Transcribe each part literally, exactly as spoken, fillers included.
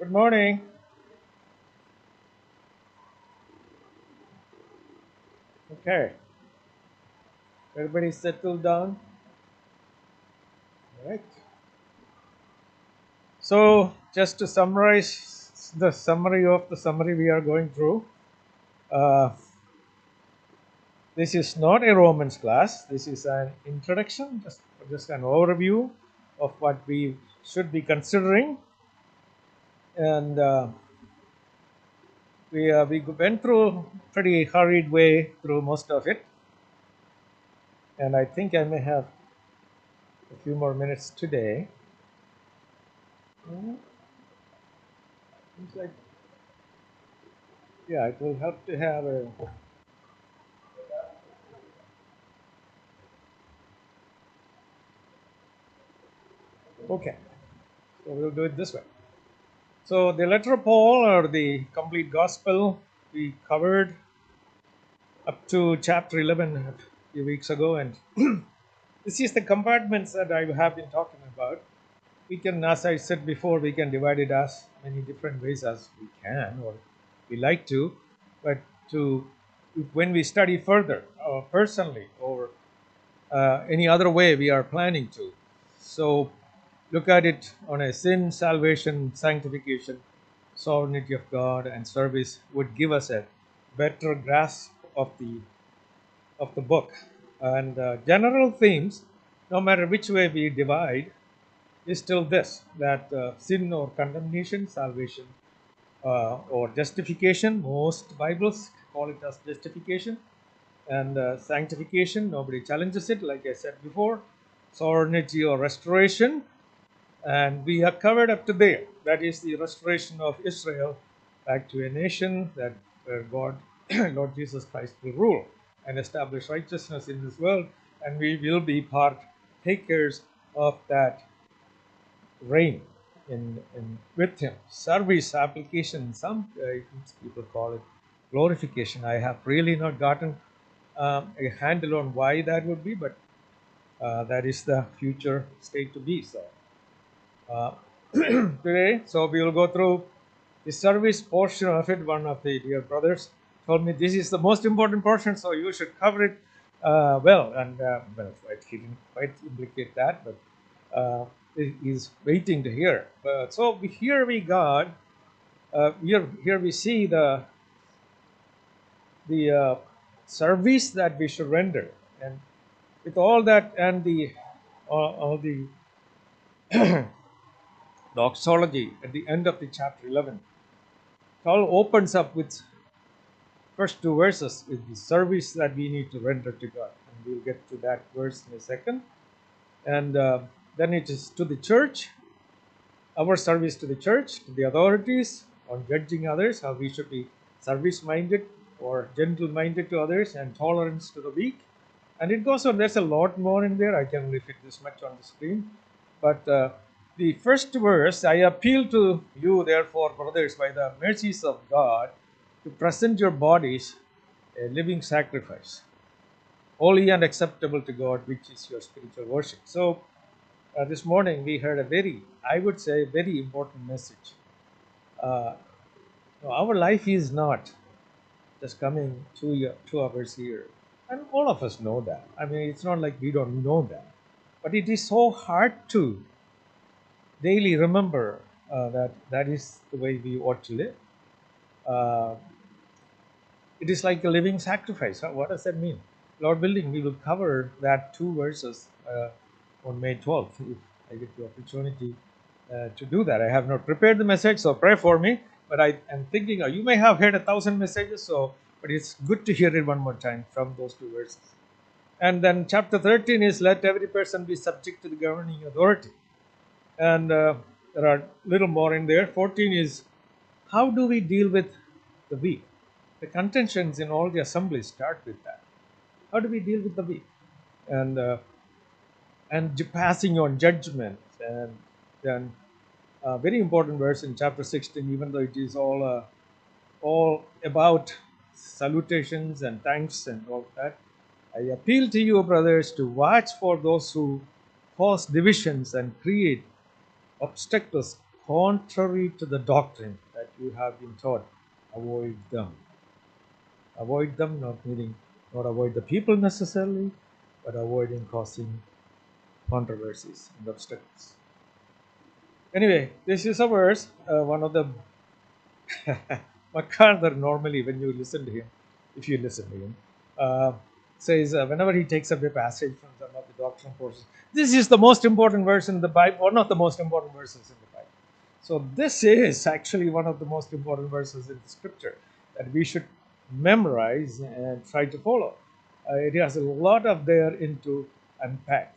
Good morning. Okay, everybody settled down. All right. So, just to summarize the summary of the summary we are going through, uh, this is not a Romans class. This is an introduction, just just an overview of what we should be considering, and uh, we uh, we went through pretty hurried way through most of it, and I think I may have a few more minutes today. Hmm, Seems like yeah, it will help to have a okay. So we'll do it this way. So the letter of Paul or the complete gospel we covered up to chapter eleven a few weeks ago, and this is the compartments that I have been talking about. We can, as I said before, we can divide it as many different ways as we can or we like to, but to when we study further, uh, personally or uh, any other way we are planning to. So look at it on a sin, salvation, sanctification, sovereignty of God, and service would give us a better grasp of the of the book. And uh, general themes, no matter which way we divide, is still this: that uh, sin or condemnation, salvation uh, or justification. Most Bibles call it as justification, and uh, sanctification. Nobody challenges it, like I said before. Sovereignty or restoration, and we are covered up to there. That is the restoration of Israel back to a nation that where God, Lord Jesus Christ, will rule and establish righteousness in this world, and we will be partakers of that reign in, in with Him. Service application. Some uh, people call it glorification. I have really not gotten um, a handle on why that would be, but uh, that is the future state to be. So uh, today. So we will go through the service portion of it. One of the dear brothers told me this is the most important portion, so you should cover it uh, well. And uh, well, he didn't quite implicate that, but uh, he- he's waiting to hear. But so we- here we got uh, here here we see the the uh, service that we should render, and with all that and the all, all the doxology at the end of the chapter eleven. It all opens up with first two verses with the service that we need to render to God, and we'll get to that verse in a second. And uh, then it is to the church, our service to the church, to the authorities on judging others, how we should be service-minded or gentle-minded to others, and tolerance to the weak. And it goes on. There's a lot more in there. I can only fit this much on the screen, but. Uh, the first verse, I appeal to you, therefore, brothers, by the mercies of God, to present your bodies a living sacrifice, holy and acceptable to God, which is your spiritual worship. So, uh, this morning we heard a very, I would say, very important message. Uh, our life is not just coming two, year, two hours here. And all of us know that. I mean, it's not like we don't know that. But it is so hard to daily remember uh, that that is the way we ought to live. Uh, it is like a living sacrifice. Huh? What does that mean? Lord willing, we will cover that two verses uh, on May twelfth if I get the opportunity uh, to do that. I have not prepared the message, so pray for me. But I am thinking uh, you may have heard a thousand messages, so but it's good to hear it one more time from those two verses. And then chapter thirteen is let every person be subject to the governing authority. And uh, there are little more in there. fourteen is how do we deal with the weak? The contentions in all the assemblies start with that. How do we deal with the weak? And uh, and passing on judgment, and then a very important verse in chapter sixteen, even though it is all uh, all about salutations and thanks and all that. I appeal to you, brothers, to watch for those who cause divisions and create obstacles contrary to the doctrine that you have been taught, avoid them. Avoid them, not meaning not avoid the people necessarily, but avoiding causing controversies and obstacles. Anyway, this is a verse, uh, one of the MacArthur normally, when you listen to him, if you listen to him, uh, says uh, whenever he takes up a passage from some of the doctrinal courses, this is the most important verse in the Bible, one of the most important verses in the Bible. So this is actually one of the most important verses in the Scripture that we should memorize and try to follow. Uh, it has a lot of there into unpack.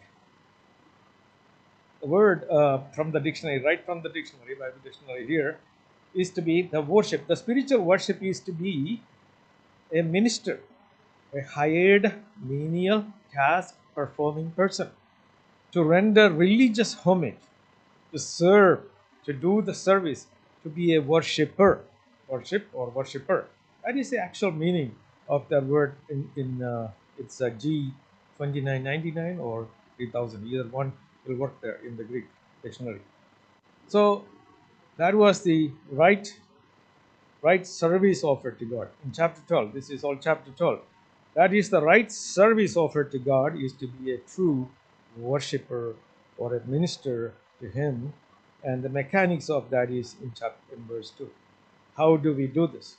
The word uh, from the dictionary, right from the dictionary, Bible dictionary here, is to be the worship. The spiritual worship is to be a minister, a hired menial task performing person, to render religious homage, to serve, to do the service, to be a worshipper, worship or worshipper. That is the actual meaning of that word in, in uh, it's a G twenty-nine ninety-nine or three thousand. Either one will work there in the Greek dictionary. So that was the right right service offered to God. In chapter twelve, this is all chapter twelve. That is the right service offered to God is to be a true worshipper or a minister to Him. And the mechanics of that is in chapter in verse two. How do we do this?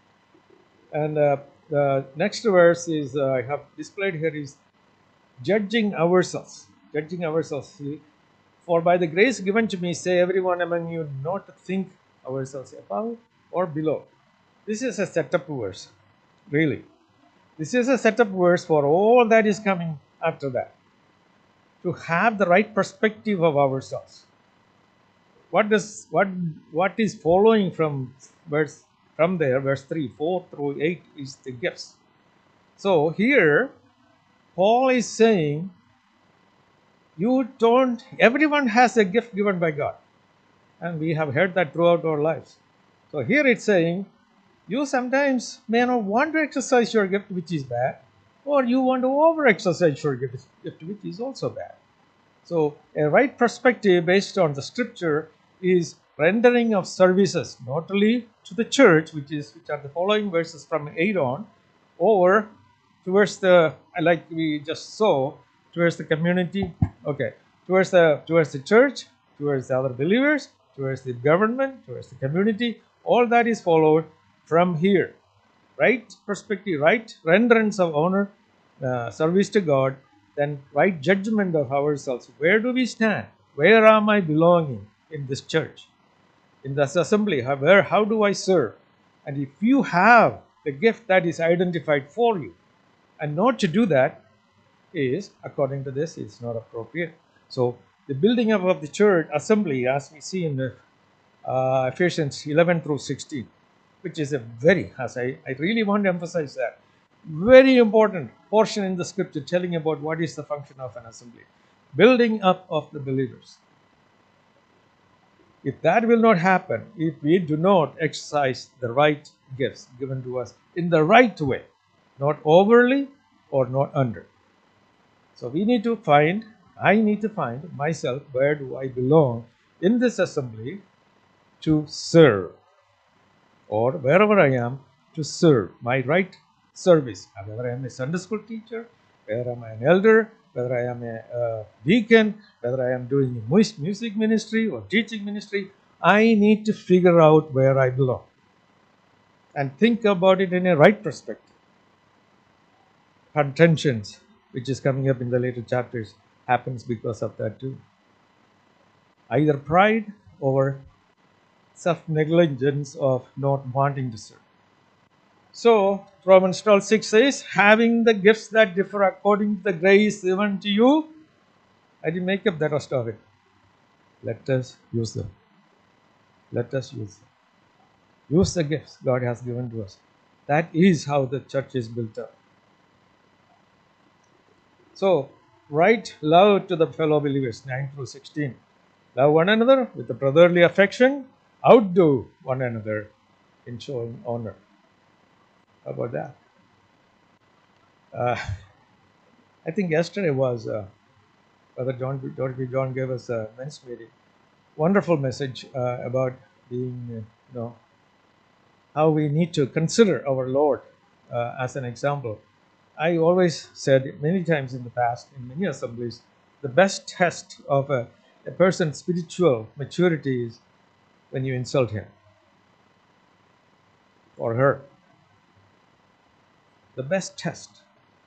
And uh, the next verse is uh, I have displayed here is judging ourselves. Judging ourselves. For by the grace given to me, say everyone among you not to think ourselves above or below. This is a setup verse, really. This is a setup verse for all that is coming after that. To have the right perspective of ourselves. What does what what is following from verse from there, verse three, four through eight is the gifts. So here Paul is saying you don't everyone has a gift given by God. And we have heard that throughout our lives. So here it's saying you sometimes may not want to exercise your gift, which is bad, or you want to over exercise your gift, which is also bad. So a right perspective based on the scripture is rendering of services, not only to the church, which is which are the following verses from eight on, or towards the like we just saw towards the community, okay, towards the towards the church, towards the other believers, towards the government, towards the community. All that is followed from here. Right perspective, right renderance of honor, uh, service to God, then right judgment of ourselves. Where do we stand? Where am I belonging in this church, in this assembly? How, where, how do I serve? And if you have the gift that is identified for you, and not to do that is, according to this, it's not appropriate. So the building up of the church assembly, as we see in the uh, Ephesians eleven through sixteen, which is a very, as I, I really want to emphasize that, very important portion in the scripture telling about what is the function of an assembly. Building up of the believers. If that will not happen, if we do not exercise the right gifts given to us in the right way, not overly or not under. So we need to find, I need to find myself, where do I belong in this assembly to serve, or wherever I am to serve my right service, whether I am a Sunday school teacher, whether I am an elder, whether I am a uh, deacon, whether I am doing music ministry or teaching ministry. I need to figure out where I belong and think about it in a right perspective. Contentions, which is coming up in the later chapters, happens because of that too. Either pride or self-negligence of not wanting to serve. So Romans twelve six says, having the gifts that differ according to the grace given to you. I didn't make up the rest of it. Let us use them. Let us use them. Use the gifts God has given to us. That is how the church is built up. So, right love to the fellow believers, nine through sixteen. Love one another with a brotherly affection. Outdo one another in showing honor. How about that? Uh, I think yesterday was uh, Brother John, John, John gave us a men's meeting. Wonderful message uh, about being, uh, you know, how we need to consider our Lord uh, as an example. I always said many times in the past, in many assemblies, the best test of a, a person's spiritual maturity is when you insult him or her. The best test.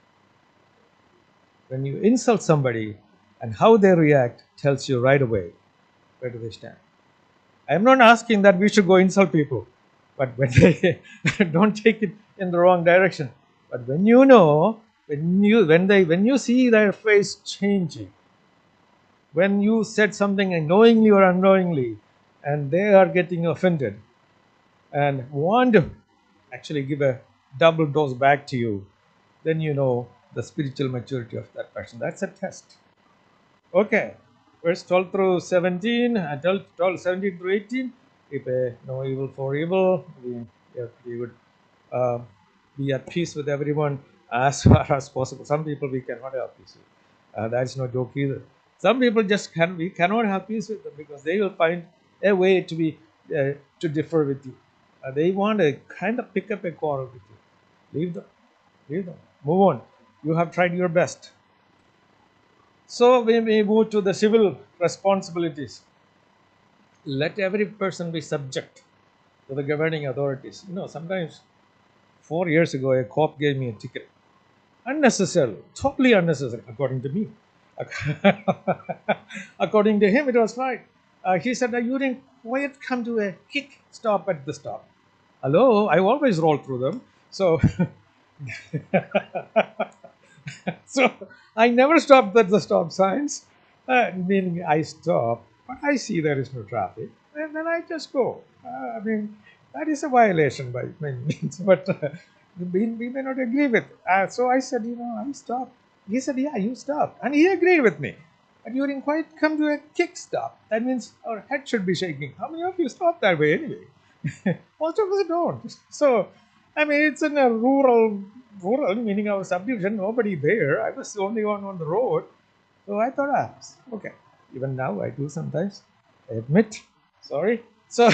When you insult somebody and how they react tells you right away where do they stand. I'm not asking that we should go insult people, but when they don't take it in the wrong direction. But when you know, when you when they when you see their face changing, when you said something knowingly or unknowingly, and they are getting offended and want to actually give a double dose back to you, then you know the spiritual maturity of that person. That's a test. Okay, verse twelve through seventeen, uh, twelve, twelve, seventeen through eighteen. Repay no evil for evil. We, yeah, we would uh, be at peace with everyone as far as possible. Some people we cannot have peace with. Uh, that's no joke either. Some people just can we cannot have peace with them because they will find a way to be uh, to differ with you. Uh, they want to kind of pick up a quarrel with you. Leave them. Leave them. Move on. You have tried your best. So when we move to the civil responsibilities, let every person be subject to the governing authorities. You know, sometimes four years ago, a cop gave me a ticket. Unnecessary, totally unnecessary, according to me. According to him, it was fine. Uh, he said, you didn't quite come to a kick stop at the stop. Hello, I always roll through them. So so I never stopped at the stop signs, uh, meaning I stop, but I see there is no traffic, and then I just go. Uh, I mean, that is a violation by many means, but uh, we, we may not agree with it. Uh, so I said, you know, I stopped. He said, yeah, you stopped. And he agreed with me. But you didn't quite come to a kick stop. That means our head should be shaking. How many of you stop that way anyway? Most of us don't. So, I mean, it's in a rural, rural meaning our subdivision, nobody there. I was the only one on the road. So I thought, ah, okay. Even now I do sometimes. I admit. Sorry. So,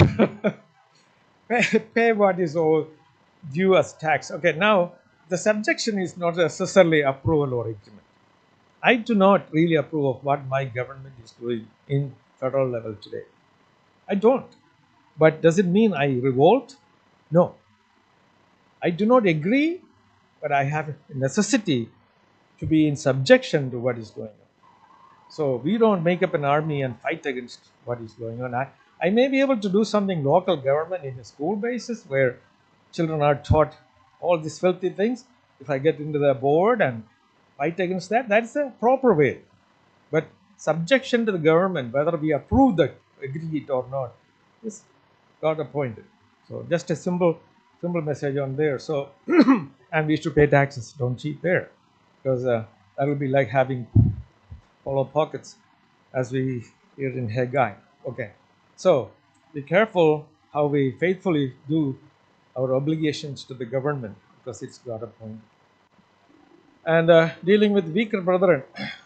pay, pay what is owed due as tax. Okay, now the subjection is not necessarily approval or agreement. I do not really approve of what my government is doing in federal level today. I don't. But does it mean I revolt? No. I do not agree, but I have a necessity to be in subjection to what is going on. So we don't make up an army and fight against what is going on. I, I may be able to do something local government in a school basis where children are taught all these filthy things. If I get into the board and fight against that, that's a proper way. But subjection to the government, whether we approve that, agree it or not, is God appointed. So just a simple, simple message on there. So, and we should pay taxes. Don't cheat there, because uh, that will be like having hollow pockets, as we hear in Haggai. Okay, so be careful how we faithfully do our obligations to the government, because it's God appointed. And uh, dealing with weaker brethren.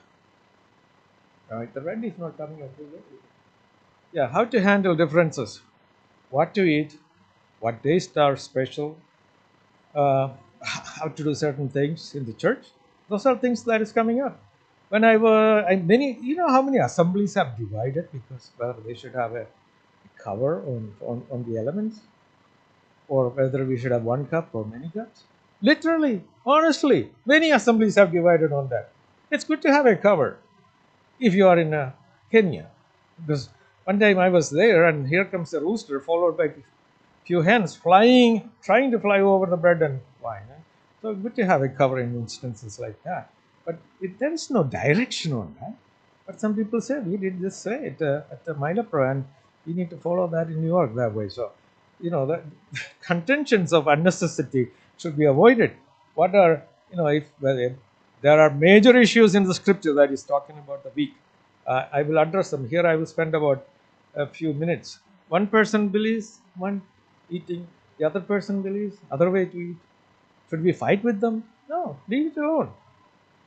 All right, the red is not coming up. Yeah, how to handle differences, what to eat, what days are special, uh, how to do certain things in the church. Those are things that is coming up. When I were, I many, you know how many assemblies have divided because whether they should have a cover on, on, on the elements, or whether we should have one cup or many cups. Literally, honestly, many assemblies have divided on that. It's good to have a cover if you are in uh, Kenya, because one time I was there and here comes a rooster followed by a few hens flying, trying to fly over the bread and wine. eh. So good to have a cover in instances like that. But it, there is no direction on that. But some people say we did just say it uh, at the Mylapro, and we need to follow that in New York that way. So, you know, the contentions of unnecessity should be avoided. What are, you know, if well, if there are major issues in the scripture that is talking about the weak, uh, I will address them. Here I will spend about a few minutes. One person believes one eating, the other person believes other way to eat. Should we fight with them? No, leave it alone.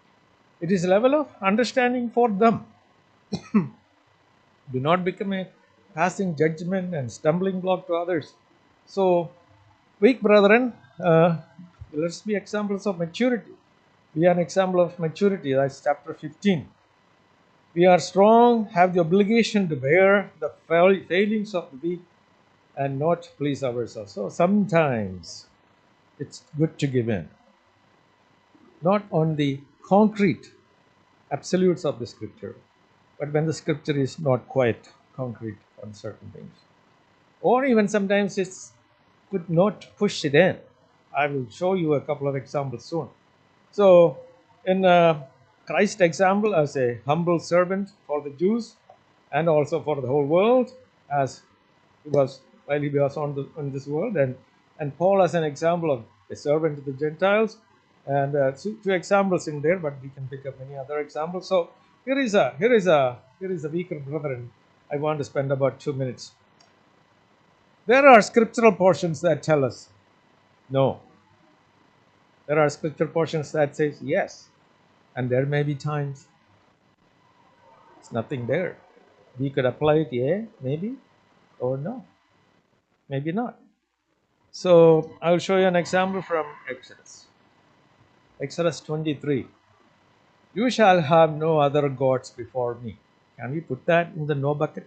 It is a level of understanding for them. Do not become a passing judgment and stumbling block to others. So, weak brethren, uh, let's be examples of maturity. We are an example of maturity. That's chapter fifteen. We are strong, have the obligation to bear the fail- failings of the weak and not please ourselves. So sometimes it's good to give in, not on the concrete absolutes of the scripture, but when the scripture is not quite concrete on certain things. Or even sometimes it's good not to push it in. I will show you a couple of examples soon. So, in uh, Christ's example as a humble servant for the Jews and also for the whole world, as he was while he was on, the, on this world, and and Paul as an example of a servant to the Gentiles, and uh, two, two examples in there, but we can pick up many other examples. So here is a here is a here is a weaker brethren. I want to spend about two minutes. There are scriptural portions that tell us no. There are scriptural portions that says yes, and there may be times it's nothing there. We could apply it, yeah, maybe, or no, maybe not. So I'll show you an example from Exodus. Exodus twenty-three. You shall have no other gods before me. Can we put that in the no bucket?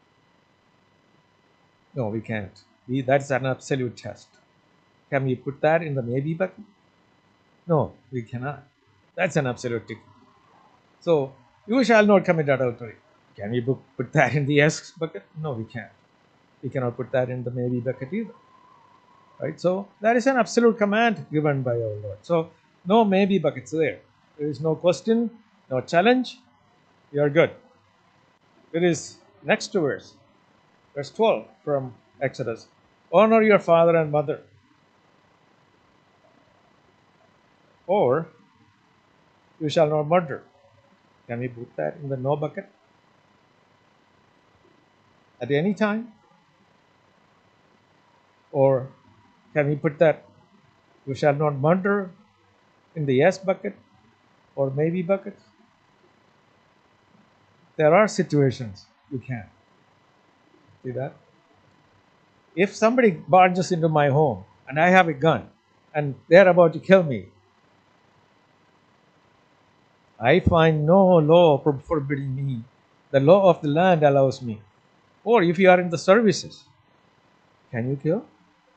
No, we can't. We, that's an absolute test. Can we put that in the maybe bucket? No, we cannot. That's an absolute tick. So, you shall not commit adultery. Can we put that in the yes bucket? No, we can't. We cannot put that in the maybe bucket either. Right? So, that is an absolute command given by our Lord. So, no maybe buckets there. There is no question, no challenge. You are good. It is next verse, verse twelve from Exodus. Honor your father and mother. Or you shall not murder. Can we put that in the no bucket? At any time? Or can we put that you shall not murder in the yes bucket or maybe bucket? There are situations you can. See that? If somebody barges into my home and I have a gun and they're about to kill me, I find no law forbidding me. The law of the land allows me. Or if you are in the services, can you kill?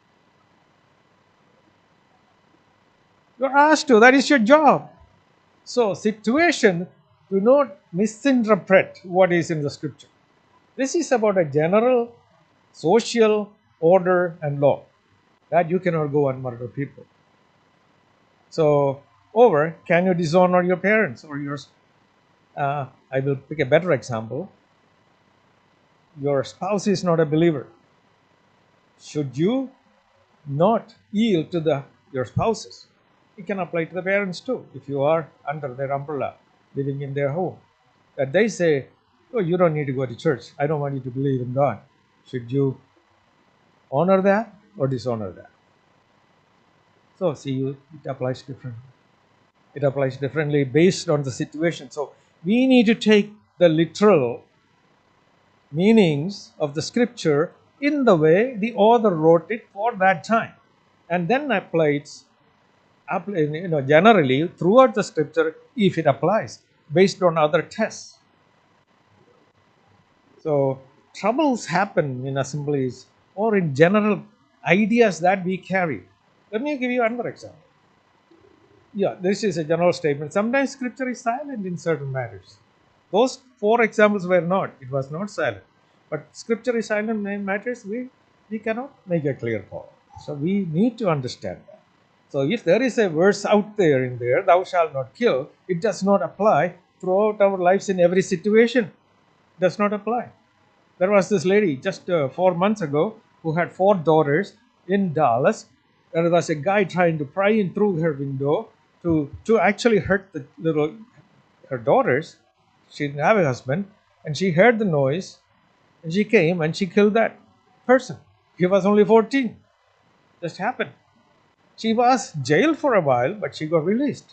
You're asked to. That is your job. So, situation, do not misinterpret what is in the scripture. This is about a general social order and law that you cannot go and murder people. So, over, can you dishonor your parents or yours? Uh, I will pick a better example. Your spouse is not a believer. Should you not yield to the your spouses? It can apply to the parents too. If you are under their umbrella, living in their home, that they say, "Oh, you don't need to go to church. I don't want you to believe in God." Should you honor that or dishonor that? So, see, it applies differently. It applies differently based on the situation. So, we need to take the literal meanings of the scripture in the way the author wrote it for that time, and then apply it, you know, generally throughout the scripture if it applies based on other tests. So troubles happen in assemblies or in general ideas that we carry. Let me give you another example. Yeah, this is a general statement. Sometimes scripture is silent in certain matters. Those four examples were not. It was not silent. But scripture is silent in matters we, we cannot make a clear call. So we need to understand that. So if there is a verse out there in there, thou shalt not kill, it does not apply throughout our lives in every situation. It does not apply. There was this lady just uh, four months ago who had four daughters in Dallas. There was a guy trying to pry in through her window to, to actually hurt the little her daughters. She didn't have a husband, and she heard the noise, and she came and she killed that person. He was only fourteen. Just happened. She was jailed for a while, but she got released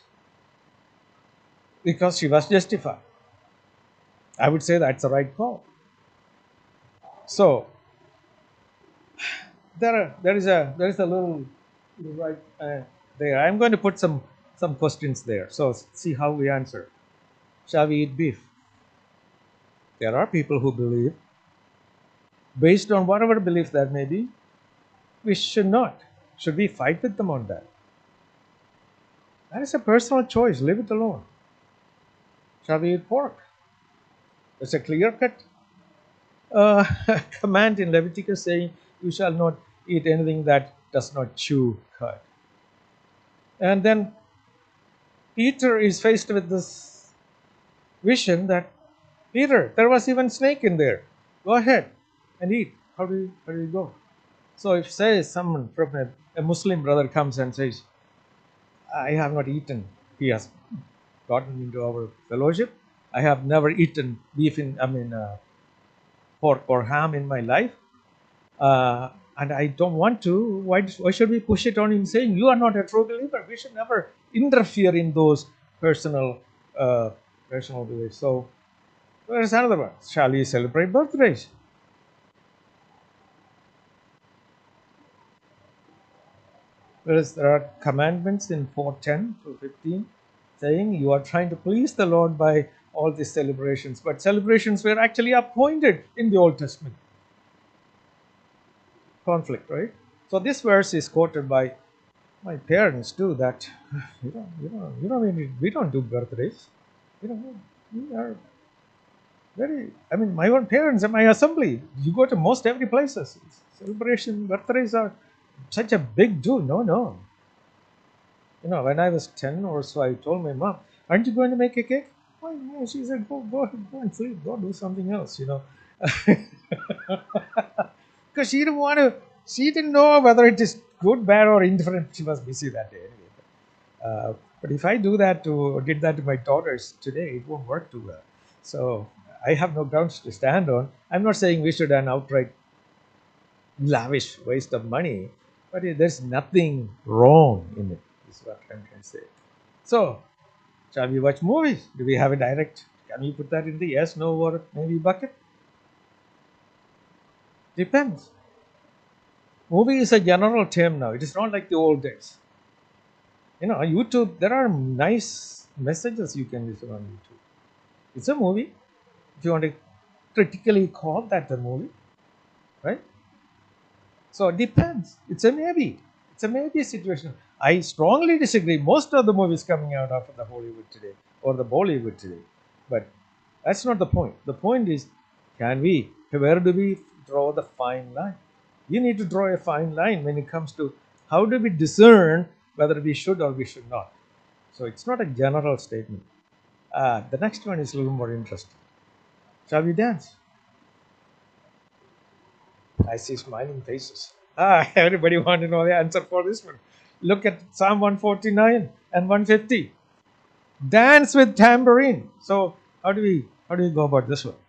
because she was justified. I would say that's the right call. So there, are, there is a there is a little right uh, there. I'm going to put some some questions there. So see how we answer. Shall we eat beef? There are people who believe, based on whatever belief that may be, we should not. Should we fight with them on that? That is a personal choice. Leave it alone. Shall we eat pork? It's a clear cut uh, command in Leviticus saying, you shall not eat anything that does not chew cud. And then Peter is faced with this vision that, Peter, there was even snake in there. Go ahead and eat. How do you, how do you go? So if say someone from a, a Muslim brother comes and says, I have not eaten, he has gotten into our fellowship. I have never eaten beef in, I mean, uh, pork or ham in my life. Uh, and I don't want to. Why, why should we push it on him saying, you are not a true believer? We should never interfere in those personal, uh, personal beliefs. So there's another one. Shall we celebrate birthdays? Whereas there are commandments in four ten to fifteen saying you are trying to please the Lord by all these celebrations. But celebrations were actually appointed in the Old Testament. Conflict, right? So this verse is quoted by my parents too. That you know, you know, you know, we, we don't do birthdays. You know, we are very. I mean, my own parents and my assembly. You go to most every places. Celebration birthdays are such a big do. No, no. You know, when I was ten or so, I told my mom, "Aren't you going to make a cake?" Why? No, she said, "Go, go, go and sleep. Go do something else." You know, because she didn't want to. She didn't know whether it is good, bad, or indifferent. She was busy that day anyway. Uh, but if I do that to or did that to my daughters today, it won't work too well. So I have no grounds to stand on. I'm not saying we should an outright lavish waste of money, but it- there's nothing wrong in it. Is what I'm trying to say. So, shall we watch movies? Do we have a direct? Can we put that in the yes, no, or maybe bucket? Depends. Movie is a general term now. It is not like the old days. You know, YouTube. There are nice messages you can listen on YouTube. It's a movie. If you want to critically call that a movie, right? So it depends. It's a maybe. It's a maybe situation. I strongly disagree. Most of the movies coming out of the Hollywood today or the Bollywood today, but that's not the point. The point is, can we? Where do we draw the fine line? You need to draw a fine line when it comes to how do we discern whether we should or we should not. So it's not a general statement. Uh, the next one is a little more interesting. Shall we dance? I see smiling faces. Ah, everybody want to know the answer for this one. Look at Psalm one forty-nine and one fifty. Dance with tambourine. So how do we how do we go about this one?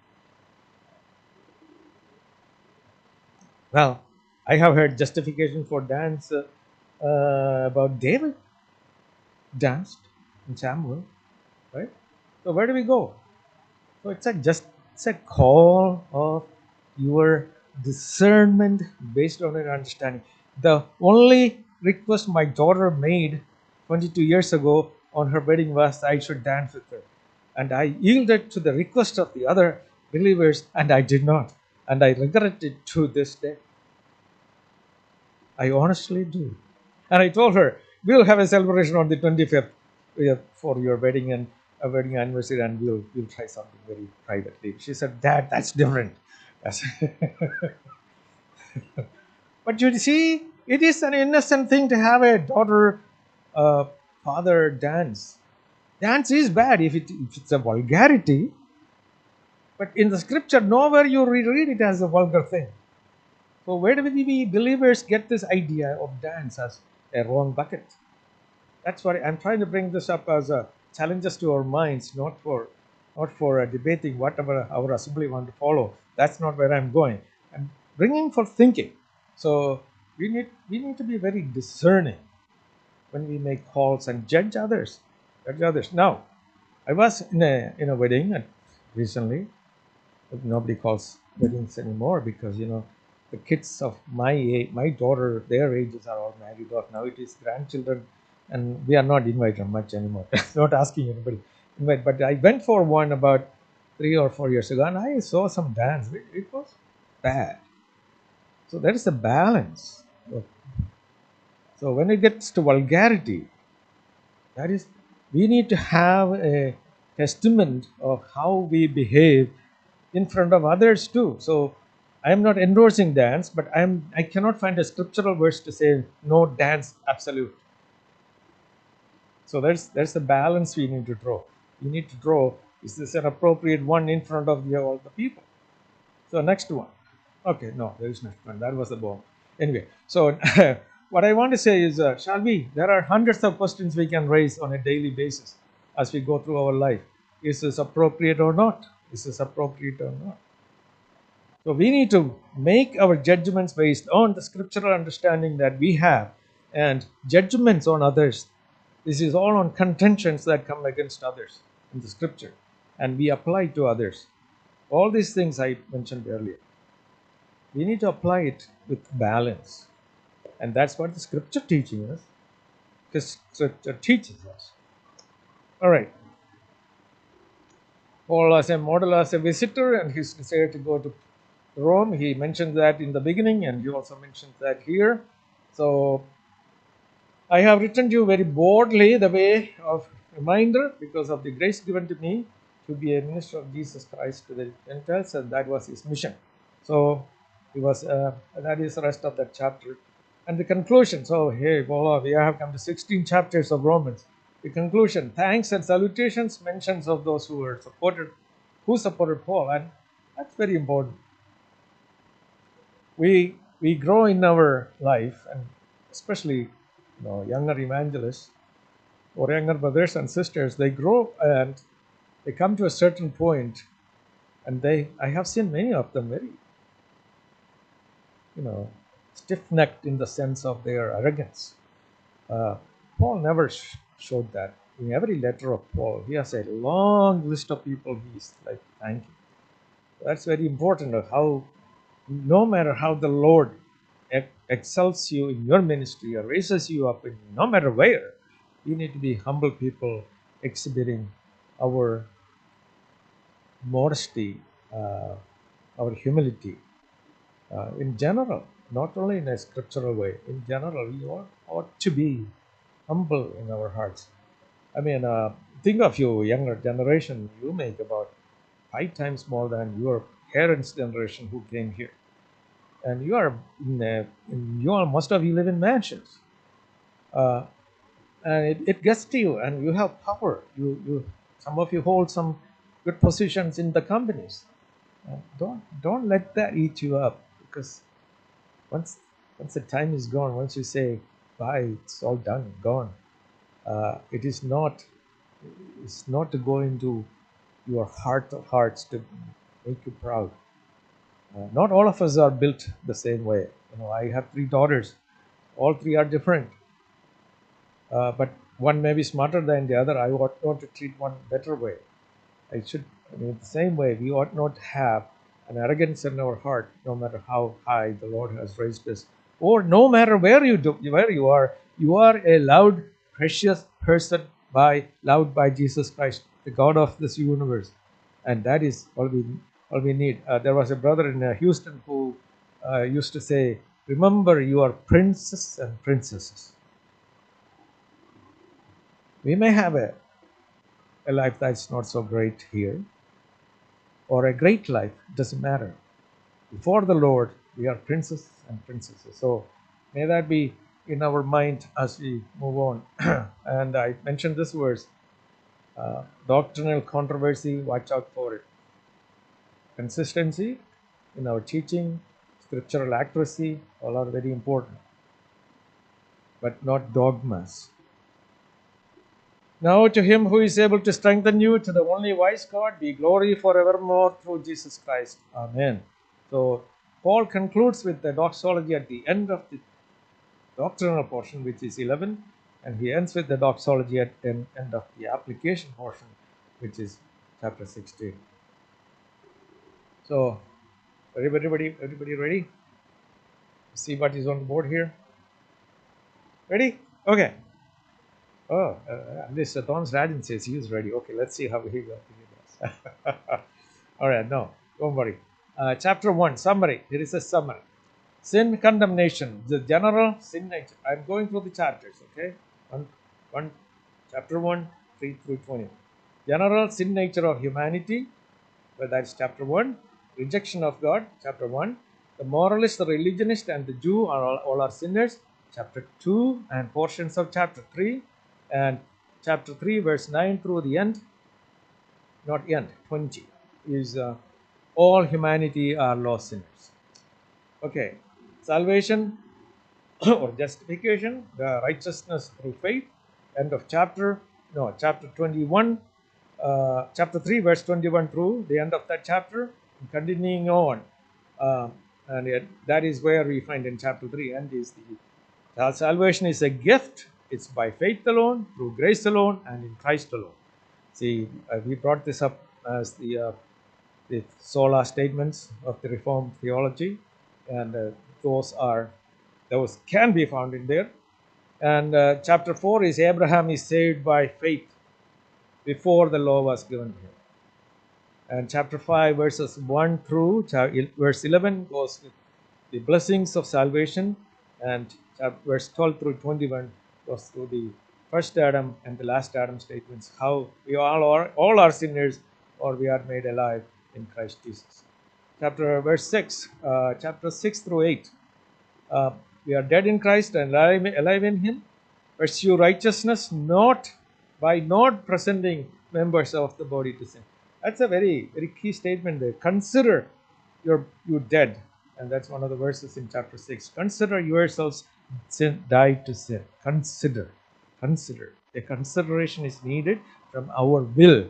Well, I have heard justification for dance uh, uh, about David danced in Samuel, right? So where do we go? So it's a just it's a call of your discernment based on your understanding. The only request my daughter made twenty-two years ago on her wedding was I should dance with her. And I yielded to the request of the other believers and I did not. And I regret it to this day. I honestly do. And I told her, we'll have a celebration on the twenty-fifth for your wedding and a wedding anniversary, and we'll we'll try something very privately. She said, Dad, that's different. That's but you see, it is an innocent thing to have a daughter uh, father dance. Dance is bad if, it, if it's a vulgarity, but in the scripture, nowhere you read it as a vulgar thing. So where do we believers get this idea of dance as a wrong bucket? That's why I'm trying to bring this up as a challenges to our minds, not for not for uh, debating whatever our assembly want to follow. That's not where I'm going. I'm bringing for thinking. So we need we need to be very discerning when we make calls and judge others. Judge others. Now, I was in a in a wedding uh, recently, But nobody calls weddings anymore because, you know, the kids of my age, my daughter, their ages are all married off. Now it is grandchildren, and we are not invited much anymore. Not asking anybody invite. But I went for one about three or four years ago, and I saw some dance. It, it was bad. So there is a balance. So when it gets to vulgarity, that is, we need to have a testament of how we behave in front of others too. So I am not endorsing dance, but I am I cannot find a scriptural verse to say no dance absolute. So there's there's the balance we need to draw. We need to draw, is this an appropriate one in front of the, all the people? So next one. Okay, no, there is next one. That was the bomb. Anyway, so what I want to say is, uh, shall we? There are hundreds of questions we can raise on a daily basis as we go through our life. Is this appropriate or not? Is this appropriate or not? So we need to make our judgments based on the scriptural understanding that we have, and judgments on others. This is all on contentions that come against others in the scripture, and we apply to others. All these things I mentioned earlier. We need to apply it with balance, and that's what the scripture teaching us. Because scripture teaches us. All right. Paul as a model, as a visitor, and his desire to go to Rome. He mentioned that in the beginning, and he also mentioned that here. So I have written to you very boldly the way of reminder because of the grace given to me to be a minister of Jesus Christ to the Gentiles, and that was his mission. So he was uh, that is the rest of that chapter. And the conclusion. So hey, voila, we have come to sixteen chapters of Romans. The conclusion, thanks and salutations, mentions of those who were supported, who supported Paul, and that's very important. We we grow in our life, and especially, you know, younger evangelists or younger brothers and sisters, they grow and they come to a certain point, and they I have seen many of them very, you know, stiff-necked in the sense of their arrogance. Uh, Paul never sh- showed that. In every letter of Paul, he has a long list of people he's like thanking. That's very important. Of how, no matter how the Lord ex- excels you in your ministry or raises you up, in no matter where, you need to be humble people exhibiting our modesty, uh, our humility, uh, in general, not only in a scriptural way. In general, we ought, ought to be humble in our hearts. I mean, uh, think of you, younger generation, you make about five times more than your parents' generation who came here. And you are, in, a, in you are, most of you live in mansions. Uh, and it, it gets to you, and you have power. You, you, some of you hold some good positions in the companies. Uh, don't, don't let that eat you up, because once, once the time is gone, once you say bye, it's all done, gone. Uh, it is not It's not to go into your heart of hearts to make you proud. Uh, not all of us are built the same way. You know, I have three daughters. All three are different, uh, but one may be smarter than the other. I ought not to treat one better way. I should, I mean, the same way, we ought not have an arrogance in our heart, no matter how high the Lord has raised us, or no matter where you do, where you are. You are a loved, precious person by loved by Jesus Christ, the God of this universe, and that is all we all we need. Uh, there was a brother in uh, Houston who uh, used to say, "Remember, you are princes and princesses." We may have a, a life that's not so great here, or a great life, doesn't matter. Before the Lord, we are princes and princesses. So may that be in our mind as we move on. And I mentioned this verse, uh, doctrinal controversy, watch out for it. Consistency in our teaching, scriptural accuracy, all are very important, but not dogmas. Now to him who is able to strengthen you, to the only wise God, be glory forevermore through Jesus Christ. Amen. So Paul concludes with the doxology at the end of the doctrinal portion, which is eleven, and he ends with the doxology at the end of the application portion, which is chapter sixteen. So, everybody, everybody ready? See what is on the board here? Ready? Okay. Oh, uh, at least uh, Tom's Rajan says he is ready. Okay, let's see how he goes. He goes. All right, no, don't worry. Uh, chapter one, summary. There is a summary. Sin condemnation, the general sin nature. I'm going through the chapters, okay? One, one, chapter one, three through twenty. General sin nature of humanity, well, that's chapter one. Rejection of God, chapter one. The moralist, the religionist, and the Jew are all, all are sinners, chapter two, and portions of chapter three. And chapter three, verse nine through the end, not end, twenty, is uh, all humanity are lost sinners. Okay, salvation or justification, the righteousness through faith. End of chapter, no, chapter twenty-one, uh, chapter three, verse twenty-one through the end of that chapter, continuing on. Uh, and it, that is where we find in chapter three, and is the uh, salvation is a gift. It's by faith alone, through grace alone, and in Christ alone. See, uh, we brought this up as the uh, the sola statements of the Reformed theology, and uh, those are those can be found in there. And uh, chapter four is Abraham is saved by faith before the law was given to him. And chapter five, verses one through verse eleven goes with the blessings of salvation, and verse twelve through twenty-one goes through the first Adam and the last Adam statements, how we all are all are sinners, or we are made alive in Christ Jesus. Chapter verse six, uh, chapter six through eight, uh, we are dead in Christ and alive, alive in Him. Pursue righteousness, not by not presenting members of the body to sin. That's a very very key statement there. Consider you're you dead, and that's one of the verses in chapter six. Consider yourselves sin, died to sin. Consider, consider. A consideration is needed from our will.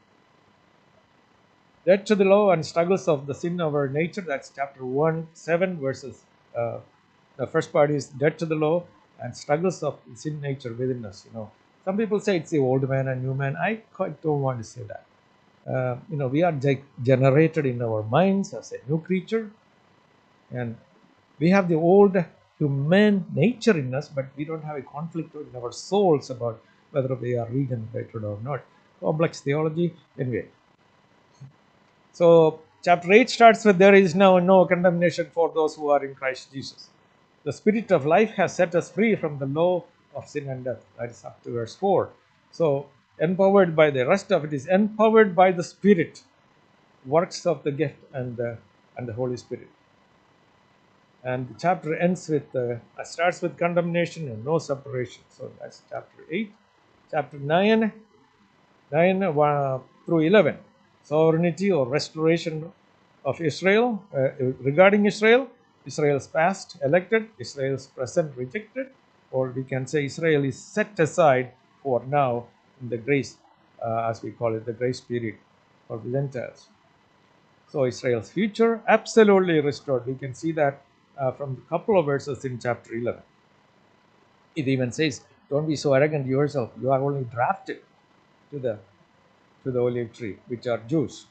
Dead to the law and struggles of the sin of our nature. That's chapter one, seven verses. Uh, the first part is dead to the law and struggles of sin nature within us. You know, some people say it's the old man and new man. I quite don't want to say that. Uh, you know, we are generated in our minds as a new creature, and we have the old human nature in us, but we don't have a conflict in our souls about whether we are regenerated or not. Complex theology, anyway. So, chapter eight starts with there is now no condemnation for those who are in Christ Jesus. The Spirit of life has set us free from the law of sin and death. That is up to verse four. So, empowered by the rest of it is empowered by the Spirit, works of the gift and the, and the Holy Spirit. And the chapter ends with, uh, starts with condemnation and no separation. So, that's chapter eight. Chapter nine, nine uh, through eleven. Sovereignty or restoration of Israel. Uh, regarding Israel, Israel's past elected, Israel's present rejected, or we can say Israel is set aside for now in the grace, uh, as we call it, the grace period for the Gentiles. So Israel's future absolutely restored. We can see that uh, from a couple of verses in chapter eleven. It even says, "Don't be so arrogant yourself. You are only drafted to the to the olive tree, which are Jews."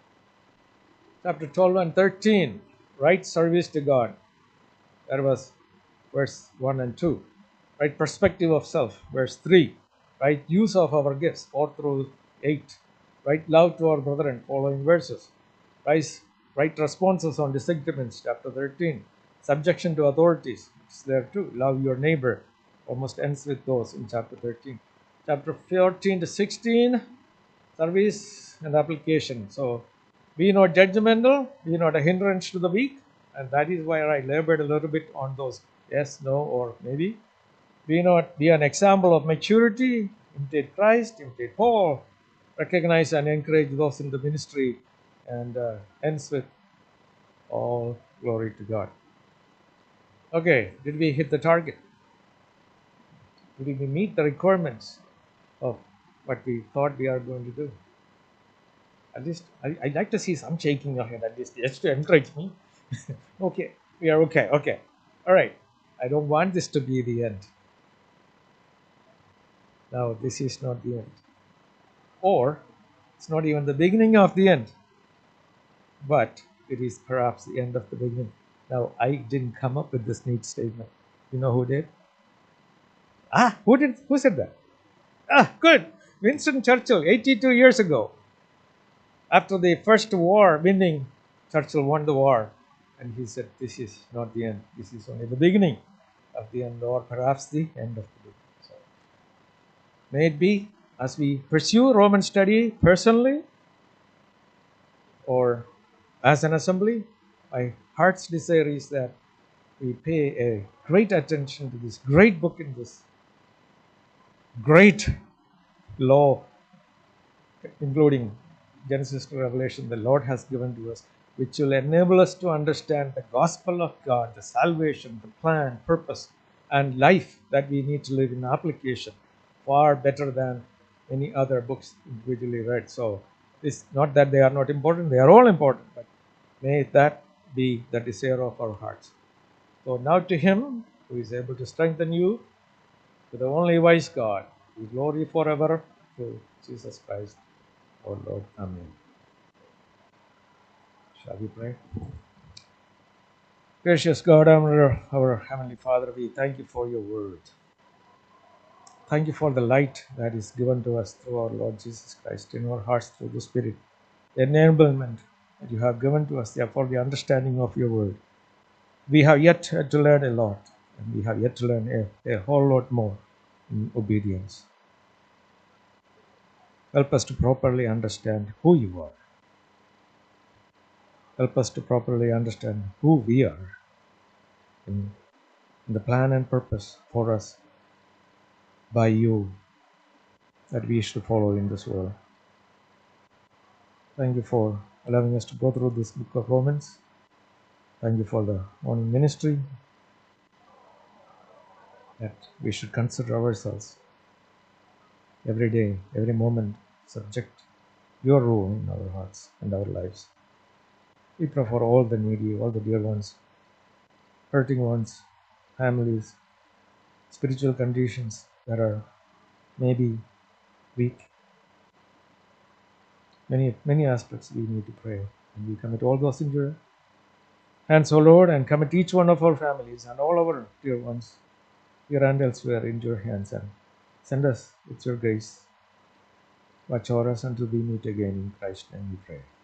Chapter twelve and thirteen, right service to God. That was verse one and two. Right perspective of self, verse three. Right use of our gifts, four through eight. Right love to our brethren, following verses. Right, right responses on disagreements, chapter thirteen. Subjection to authorities, it's there too. Love your neighbor, almost ends with those in chapter thirteen. Chapter fourteen to sixteen, service and application. So be not judgmental, be not a hindrance to the weak, and that is why I labored a little bit on those yes, no, or maybe. Be not be an example of maturity, imitate Christ, imitate Paul, recognize and encourage those in the ministry, and uh, ends with all glory to God. Okay, did we hit the target? Did we meet the requirements of what we thought we are going to do? At least I, I'd like to see some shaking your head, at least just to encourage me. Okay, we are okay. Okay, all right. I don't want this to be the end. Now, this is not the end, or it's not even the beginning of the end. But it is perhaps the end of the beginning. Now, I didn't come up with this neat statement. You know who did? Ah, who did? Who said that? Ah, good. Winston Churchill, eighty-two years ago. After the first war winning, Churchill won the war. And he said, this is not the end. This is only the beginning of the end, or perhaps the end of the beginning. So, may it be, as we pursue Roman study personally or as an assembly, my heart's desire is that we pay a great attention to this great book in this great law, including Genesis to Revelation, the Lord has given to us, which will enable us to understand the gospel of God, the salvation, the plan, purpose, and life that we need to live in application far better than any other books individually read. So, it's not that they are not important, they are all important, but may that be the desire of our hearts. So, now to Him who is able to strengthen you, to the only wise God, be glory forever, through Jesus Christ, our Lord. Amen. Shall we pray? Gracious God, our, our Heavenly Father, we thank you for your word. Thank you for the light that is given to us through our Lord Jesus Christ in our hearts through the Spirit. The enablement that you have given to us there for the understanding of your word. We have yet to learn a lot, and we have yet to learn a, a whole lot more in obedience. Help us to properly understand who you are. Help us to properly understand who we are in, in the plan and purpose for us by you that we should follow in this world. Thank you for allowing us to go through this book of Romans. Thank you for the morning ministry, that we should consider ourselves every day, every moment, subject your rule in our hearts and our lives. We pray for all the needy, all the dear ones, hurting ones, families, spiritual conditions that are maybe weak. Many, many aspects we need to pray. And we commit all those in your hands, O Lord, and commit each one of our families and all our dear ones here and elsewhere in your hands, and send us with your grace. Watch over us until we meet again in Christ's name we pray.